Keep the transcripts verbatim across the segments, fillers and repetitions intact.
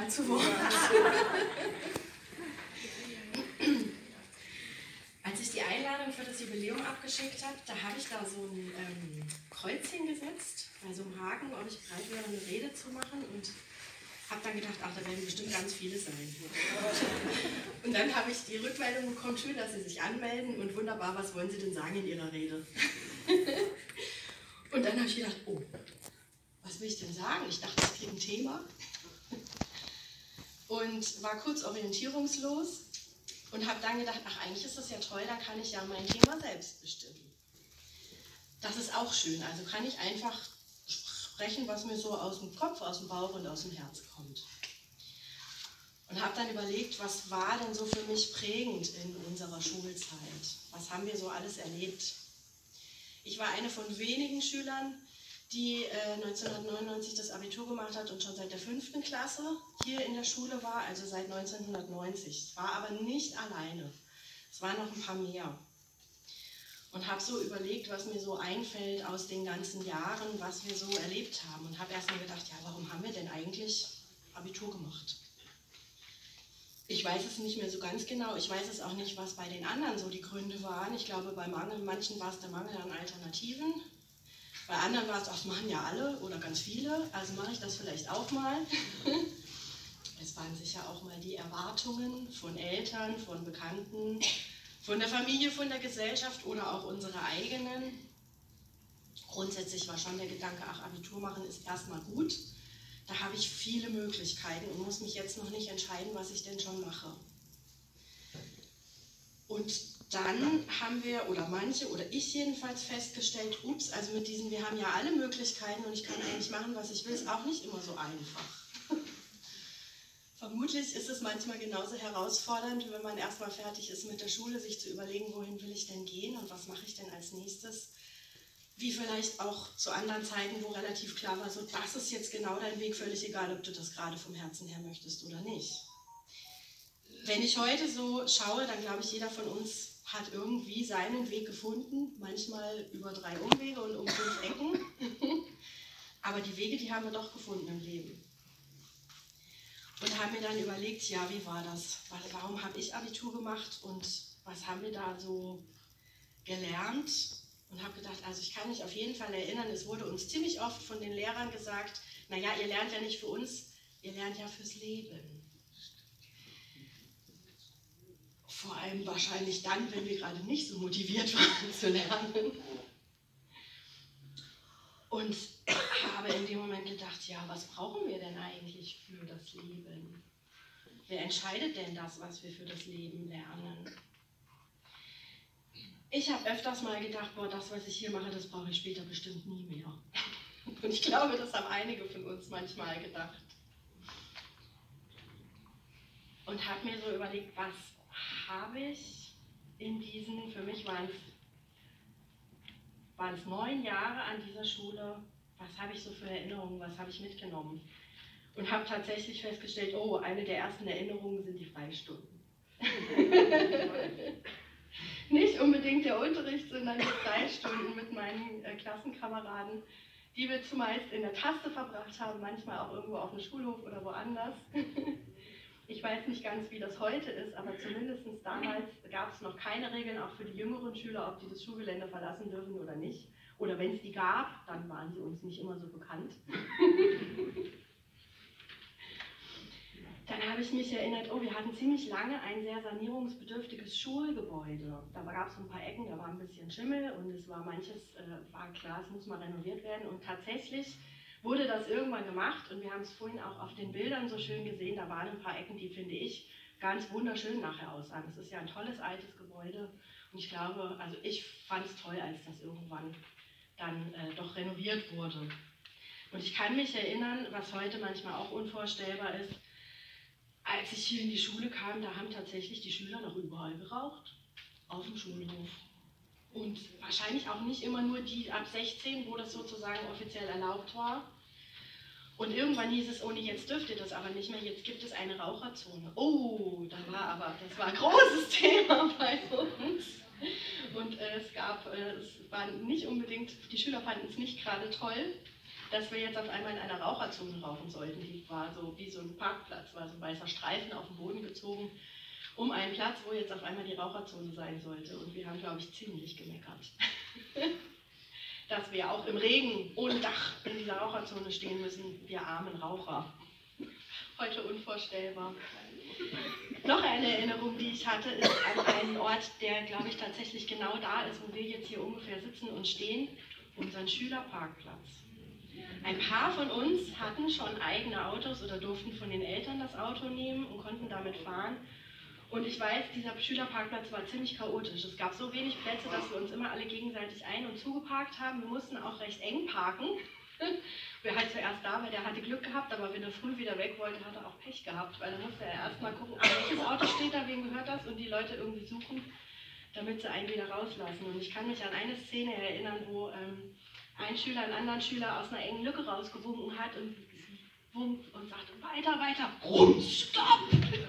mal zu Wort. Als ich die Einladung für das Jubiläum abgeschickt habe, da habe ich da so ein ähm, Kreuzchen gesetzt, bei so einem Haken, ob ich bereit wäre, eine Rede zu machen, und habe dann gedacht, ach, da werden bestimmt ganz viele sein. Und dann habe ich die Rückmeldung bekommen, schön, dass Sie sich anmelden, und wunderbar, was wollen Sie denn sagen in Ihrer Rede? Und dann habe ich gedacht, oh, was will ich denn sagen? Ich dachte, ich kriege ein Thema. Und war kurz orientierungslos und habe dann gedacht, ach, eigentlich ist das ja toll, dann kann ich ja mein Thema selbst bestimmen. Das ist auch schön, also kann ich einfach sprechen, was mir so aus dem Kopf, aus dem Bauch und aus dem Herz kommt. Und habe dann überlegt, was war denn so für mich prägend in unserer Schulzeit? Was haben wir so alles erlebt? Ich war eine von wenigen Schülern, die äh, neunzehnhundertneunundneunzig das Abitur gemacht hat und schon seit der fünften Klasse hier in der Schule war, also seit neunzehnhundertneunzig. Es war aber nicht alleine, es waren noch ein paar mehr. Und habe so überlegt, was mir so einfällt aus den ganzen Jahren, was wir so erlebt haben. Und habe erst mal gedacht, ja, warum haben wir denn eigentlich Abitur gemacht? Ich weiß es nicht mehr so ganz genau, ich weiß es auch nicht, was bei den anderen so die Gründe waren. Ich glaube, bei manchen war es der Mangel an Alternativen. Bei anderen war es, das machen ja alle oder ganz viele, also mache ich das vielleicht auch mal. Es waren sicher auch mal die Erwartungen von Eltern, von Bekannten, von der Familie, von der Gesellschaft oder auch unsere eigenen. Grundsätzlich war schon der Gedanke, ach, Abitur machen ist erstmal gut. Da habe ich viele Möglichkeiten und muss mich jetzt noch nicht entscheiden, was ich denn schon mache. Und dann haben wir, oder manche, oder ich jedenfalls festgestellt, ups, also mit diesem, wir haben ja alle Möglichkeiten und ich kann eigentlich machen, was ich will, ist auch nicht immer so einfach. Vermutlich ist es manchmal genauso herausfordernd, wenn man erstmal fertig ist mit der Schule, sich zu überlegen, wohin will ich denn gehen und was mache ich denn als nächstes, wie vielleicht auch zu anderen Zeiten, wo relativ klar war, so, das ist jetzt genau dein Weg, völlig egal, ob du das gerade vom Herzen her möchtest oder nicht. Wenn ich heute so schaue, dann glaube ich, jeder von uns hat irgendwie seinen Weg gefunden, manchmal über drei Umwege und um fünf Ecken, aber die Wege, die haben wir doch gefunden im Leben. Und habe mir dann überlegt, ja, wie war das? Warum habe ich Abitur gemacht und was haben wir da so gelernt? Und habe gedacht, also ich kann mich auf jeden Fall erinnern, es wurde uns ziemlich oft von den Lehrern gesagt, naja, ihr lernt ja nicht für uns, ihr lernt ja fürs Leben. Vor allem wahrscheinlich dann, wenn wir gerade nicht so motiviert waren zu lernen. Und habe in dem Moment gedacht, ja, was brauchen wir denn eigentlich für das Leben? Wer entscheidet denn das, was wir für das Leben lernen? Ich habe öfters mal gedacht, boah, das, was ich hier mache, das brauche ich später bestimmt nie mehr. Und ich glaube, das haben einige von uns manchmal gedacht. Und habe mir so überlegt, was habe ich in diesen, für mich waren es, waren es neun Jahre an dieser Schule, was habe ich so für Erinnerungen, was habe ich mitgenommen? Und habe tatsächlich festgestellt, oh, eine der ersten Erinnerungen sind die Freistunden. Nicht unbedingt der Unterricht, sondern die Freistunden mit meinen äh, Klassenkameraden, die wir zumeist in der Taste verbracht haben, manchmal auch irgendwo auf dem Schulhof oder woanders. Ich weiß nicht ganz, wie das heute ist, aber zumindest damals gab es noch keine Regeln, auch für die jüngeren Schüler, ob die das Schulgelände verlassen dürfen oder nicht. Oder wenn es die gab, dann waren sie uns nicht immer so bekannt. Dann habe ich mich erinnert, oh, wir hatten ziemlich lange ein sehr sanierungsbedürftiges Schulgebäude. Da gab es ein paar Ecken, da war ein bisschen Schimmel und es war manches, äh, war klar, es muss mal renoviert werden. Und tatsächlich wurde das irgendwann gemacht und wir haben es vorhin auch auf den Bildern so schön gesehen, da waren ein paar Ecken, die, finde ich, ganz wunderschön nachher aussahen. Es ist ja ein tolles altes Gebäude und ich glaube, also ich fand es toll, als das irgendwann dann äh, doch renoviert wurde. Und ich kann mich erinnern, was heute manchmal auch unvorstellbar ist, als ich hier in die Schule kam, da haben tatsächlich die Schüler noch überall geraucht, auf dem Schulhof. Und wahrscheinlich auch nicht immer nur die ab sechzehn, wo das sozusagen offiziell erlaubt war. Und irgendwann hieß es, oh nee, jetzt dürft ihr das aber nicht mehr, jetzt gibt es eine Raucherzone. Oh, da war aber, das war ein großes Thema bei uns. Und äh, es gab, äh, es war nicht unbedingt, die Schüler fanden es nicht gerade toll. dass wir jetzt auf einmal in einer Raucherzone rauchen sollten. Die war so wie so ein Parkplatz, war so ein weißer Streifen auf den Boden gezogen, um einen Platz, wo jetzt auf einmal die Raucherzone sein sollte. Und wir haben, glaube ich, ziemlich gemeckert. Dass wir auch im Regen ohne Dach in dieser Raucherzone stehen müssen, wir armen Raucher. Heute unvorstellbar. Noch eine Erinnerung, die ich hatte, ist an einen Ort, der, glaube ich, tatsächlich genau da ist, wo wir jetzt hier ungefähr sitzen und stehen, unseren Schülerparkplatz. Ein paar von uns hatten schon eigene Autos oder durften von den Eltern das Auto nehmen und konnten damit fahren. Und ich weiß, dieser Schülerparkplatz war ziemlich chaotisch. Es gab so wenig Plätze, dass wir uns immer alle gegenseitig ein- und zugeparkt haben. Wir mussten auch recht eng parken. Wer halt zuerst da war, der hatte Glück gehabt, aber wenn er früh wieder weg wollte, hat er auch Pech gehabt, weil er musste ja erst mal gucken, ah, welches Auto steht da, wem gehört das, und die Leute irgendwie suchen, damit sie einen wieder rauslassen. Und ich kann mich an eine Szene erinnern, wo ähm, ein Schüler einen anderen Schüler aus einer engen Lücke rausgewunken hat und wummt und sagte, weiter, weiter, rum, stopp!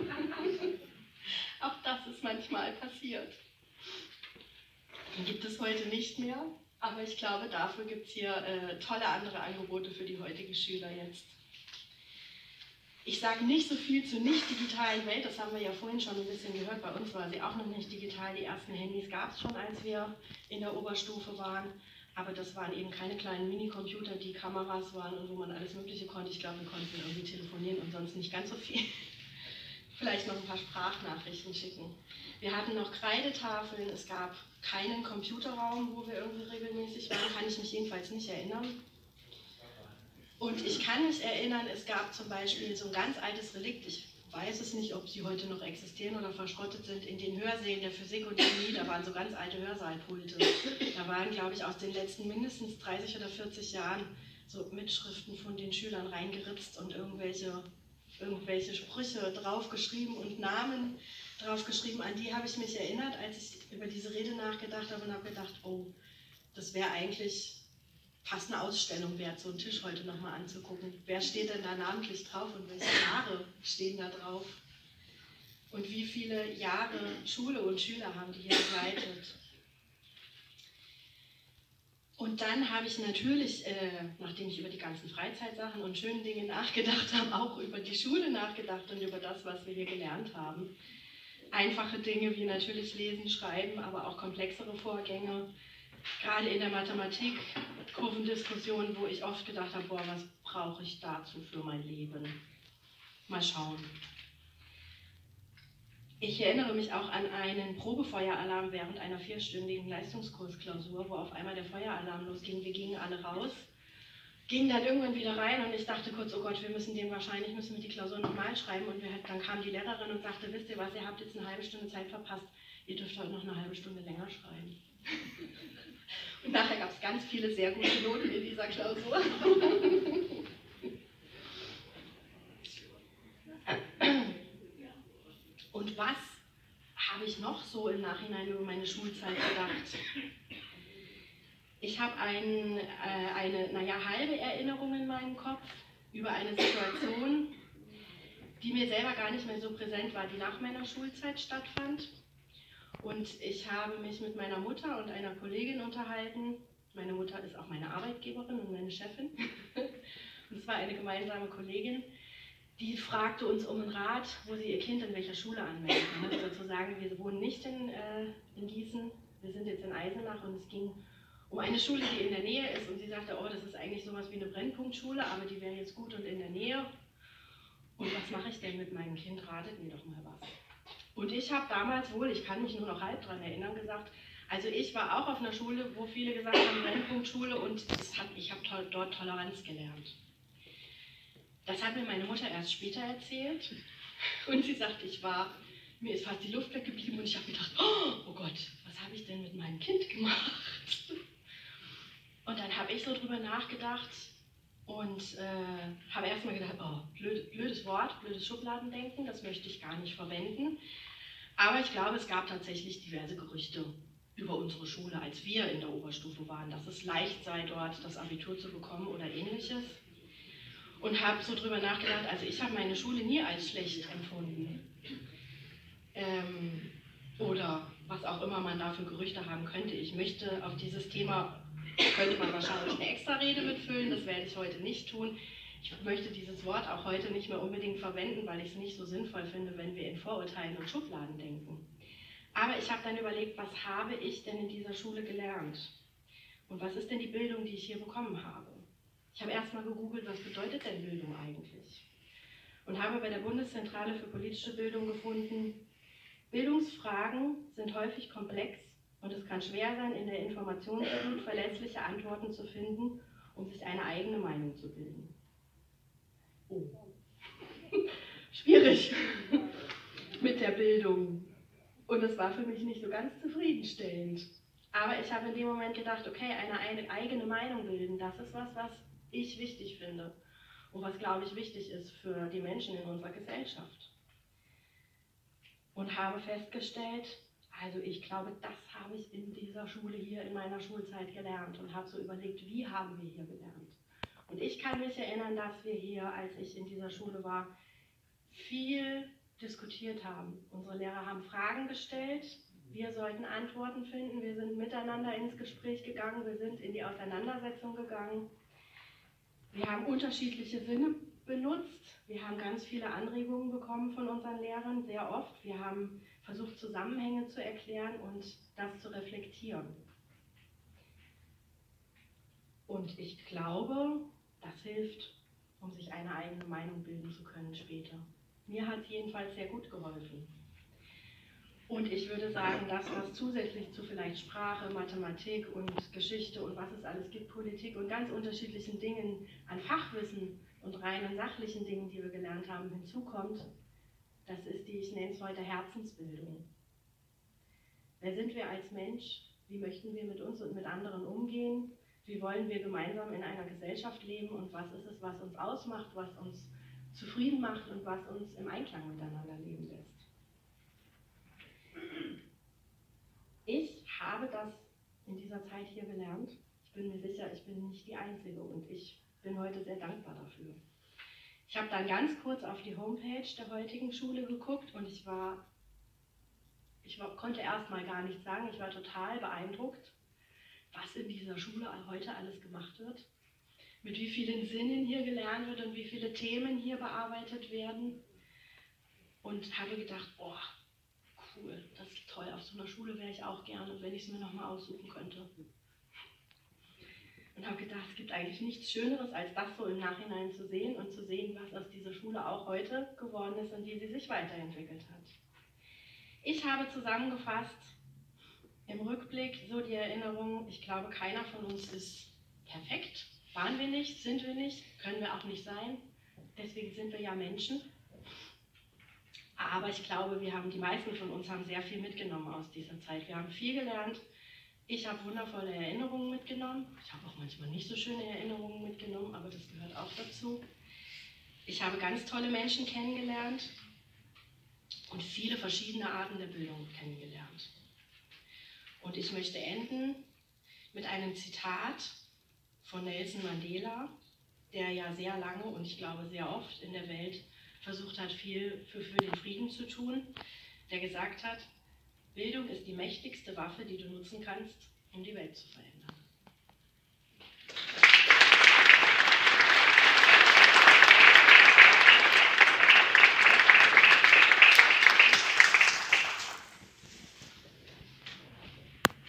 Auch das ist manchmal passiert. Den gibt es heute nicht mehr. Aber ich glaube, dafür gibt es hier äh, tolle andere Angebote für die heutigen Schüler jetzt. Ich sage nicht so viel zur nicht-digitalen Welt, das haben wir ja vorhin schon ein bisschen gehört. Bei uns war sie auch noch nicht digital. Die ersten Handys gab es schon, als wir in der Oberstufe waren. Aber das waren eben keine kleinen Minicomputer, die Kameras waren und wo man alles Mögliche konnte. Ich glaube, wir konnten irgendwie telefonieren und sonst nicht ganz so viel. Vielleicht noch ein paar Sprachnachrichten schicken. Wir hatten noch Kreidetafeln, es gab keinen Computerraum, wo wir irgendwie regelmäßig waren, kann ich mich jedenfalls nicht erinnern. Und ich kann mich erinnern, es gab zum Beispiel so ein ganz altes Relikt, ich weiß es nicht, ob sie heute noch existieren oder verschrottet sind, in den Hörsälen der Physik und Chemie, da waren so ganz alte Hörsaalpulte. Da waren, glaube ich, aus den letzten mindestens dreißig oder vierzig Jahren so Mitschriften von den Schülern reingeritzt und irgendwelche irgendwelche Sprüche draufgeschrieben und Namen draufgeschrieben. An die habe ich mich erinnert, als ich über diese Rede nachgedacht habe und habe gedacht, oh, das wäre eigentlich fast eine Ausstellung wert, so einen Tisch heute nochmal anzugucken. Wer steht denn da namentlich drauf und welche Jahre stehen da drauf? Und wie viele Jahre Schule und Schüler haben die hier begleitet? Und dann habe ich natürlich, äh, nachdem ich über die ganzen Freizeitsachen und schönen Dinge nachgedacht habe, auch über die Schule nachgedacht und über das, was wir hier gelernt haben. Einfache Dinge wie natürlich Lesen, Schreiben, aber auch komplexere Vorgänge. Gerade in der Mathematik, Kurvendiskussionen, wo ich oft gedacht habe, boah, was brauche ich dazu für mein Leben? Mal schauen. Ich erinnere mich auch an einen Probefeueralarm während einer vierstündigen Leistungskursklausur, wo auf einmal der Feueralarm losging. Wir gingen alle raus, gingen dann irgendwann wieder rein und ich dachte kurz, oh Gott, wir müssen den wahrscheinlich, müssen wir die Klausur nochmal schreiben. Und wir, dann kam die Lehrerin und sagte, wisst ihr was, ihr habt jetzt eine halbe Stunde Zeit verpasst, ihr dürft heute noch eine halbe Stunde länger schreiben. Und nachher gab es ganz viele sehr gute Noten in dieser Klausur. Und was habe ich noch so im Nachhinein über meine Schulzeit gedacht? Ich habe ein, äh, eine, naja, halbe Erinnerung in meinem Kopf über eine Situation, die mir selber gar nicht mehr so präsent war, die nach meiner Schulzeit stattfand. Und ich habe mich mit meiner Mutter und einer Kollegin unterhalten. Meine Mutter ist auch meine Arbeitgeberin und meine Chefin. Und es war eine gemeinsame Kollegin, die fragte uns um einen Rat, wo sie ihr Kind in welcher Schule anmelden kann. Also sozusagen, wir wohnen nicht in, äh, in Gießen, wir sind jetzt in Eisenach und es ging um eine Schule, die in der Nähe ist. Und sie sagte, oh, das ist eigentlich sowas wie eine Brennpunktschule, aber die wäre jetzt gut und in der Nähe. Und was mache ich denn mit meinem Kind? Ratet mir doch mal was. Und ich habe damals wohl, ich kann mich nur noch halb daran erinnern, gesagt, also ich war auch auf einer Schule, wo viele gesagt haben, Brennpunktschule, und das hat, ich habe to- dort Toleranz gelernt. Das hat mir meine Mutter erst später erzählt und sie sagt, ich war, mir ist fast die Luft weggeblieben und ich habe gedacht, oh, oh Gott, was habe ich denn mit meinem Kind gemacht? Und dann habe ich so drüber nachgedacht und äh, habe erstmal gedacht, oh, blöd, blödes Wort, blödes Schubladendenken, das möchte ich gar nicht verwenden. Aber ich glaube, es gab tatsächlich diverse Gerüchte über unsere Schule, als wir in der Oberstufe waren, dass es leicht sei, dort das Abitur zu bekommen oder ähnliches. Und habe so drüber nachgedacht, also ich habe meine Schule nie als schlecht empfunden. Ähm, oder was auch immer man da für Gerüchte haben könnte. Ich möchte auf dieses Thema könnte man wahrscheinlich eine extra Rede mitfüllen, das werde ich heute nicht tun. Ich möchte dieses Wort auch heute nicht mehr unbedingt verwenden, weil ich es nicht so sinnvoll finde, wenn wir in Vorurteilen und Schubladen denken. Aber ich habe dann überlegt, was habe ich denn in dieser Schule gelernt? Und was ist denn die Bildung, die ich hier bekommen habe? Ich habe erstmal gegoogelt, was bedeutet denn Bildung eigentlich? Und habe bei der Bundeszentrale für politische Bildung gefunden, Bildungsfragen sind häufig komplex und es kann schwer sein, in der Informationsflut verlässliche Antworten zu finden, um sich eine eigene Meinung zu bilden. Oh. Schwierig mit der Bildung. Und es war für mich nicht so ganz zufriedenstellend. Aber ich habe in dem Moment gedacht, okay, eine, eine eigene Meinung bilden, das ist was, was ich wichtig finde. Und was, glaube ich, wichtig ist für die Menschen in unserer Gesellschaft. Und habe festgestellt, also ich glaube, das habe ich in dieser Schule hier in meiner Schulzeit gelernt und habe so überlegt, wie haben wir hier gelernt? Und ich kann mich erinnern, dass wir hier, als ich in dieser Schule war, viel diskutiert haben. Unsere Lehrer haben Fragen gestellt, wir sollten Antworten finden, wir sind miteinander ins Gespräch gegangen, wir sind in die Auseinandersetzung gegangen. Wir haben unterschiedliche Sinne benutzt, wir haben ganz viele Anregungen bekommen von unseren Lehrern, sehr oft. Wir haben versucht, Zusammenhänge zu erklären und das zu reflektieren. Und ich glaube, das hilft, um sich eine eigene Meinung bilden zu können später. Mir hat es jedenfalls sehr gut geholfen. Und ich würde sagen, das, was zusätzlich zu vielleicht Sprache, Mathematik und Geschichte und was es alles gibt, Politik und ganz unterschiedlichen Dingen an Fachwissen und reinen sachlichen Dingen, die wir gelernt haben, hinzukommt, das ist die, ich nenne es heute Herzensbildung. Wer sind wir als Mensch? Wie möchten wir mit uns und mit anderen umgehen? Wie wollen wir gemeinsam in einer Gesellschaft leben und was ist es, was uns ausmacht, was uns zufrieden macht und was uns im Einklang miteinander leben lässt? Ich habe das in dieser Zeit hier gelernt. Ich bin mir sicher, ich bin nicht die Einzige und ich bin heute sehr dankbar dafür. Ich habe dann ganz kurz auf die Homepage der heutigen Schule geguckt und ich war, ich war, konnte erst mal gar nichts sagen. Ich war total beeindruckt, was in dieser Schule heute alles gemacht wird, mit wie vielen Sinnen hier gelernt wird und wie viele Themen hier bearbeitet werden. Und habe gedacht, boah, cool, das ist toll, auf so einer Schule wäre ich auch gerne, wenn ich es mir nochmal aussuchen könnte. Und habe gedacht, es gibt eigentlich nichts Schöneres, als das so im Nachhinein zu sehen und zu sehen, was aus dieser Schule auch heute geworden ist und wie sie sich weiterentwickelt hat. Ich habe zusammengefasst, im Rückblick so die Erinnerung, ich glaube, keiner von uns ist perfekt. Waren wir nicht, sind wir nicht, können wir auch nicht sein. Deswegen sind wir ja Menschen. Aber ich glaube, wir haben, die meisten von uns haben sehr viel mitgenommen aus dieser Zeit. Wir haben viel gelernt. Ich habe wundervolle Erinnerungen mitgenommen. Ich habe auch manchmal nicht so schöne Erinnerungen mitgenommen, aber das gehört auch dazu. Ich habe ganz tolle Menschen kennengelernt und viele verschiedene Arten der Bildung kennengelernt. Und ich möchte enden mit einem Zitat von Nelson Mandela, der ja sehr lange und ich glaube sehr oft in der Welt versucht hat, viel für, für den Frieden zu tun, der gesagt hat, Bildung ist die mächtigste Waffe, die du nutzen kannst, um die Welt zu verändern.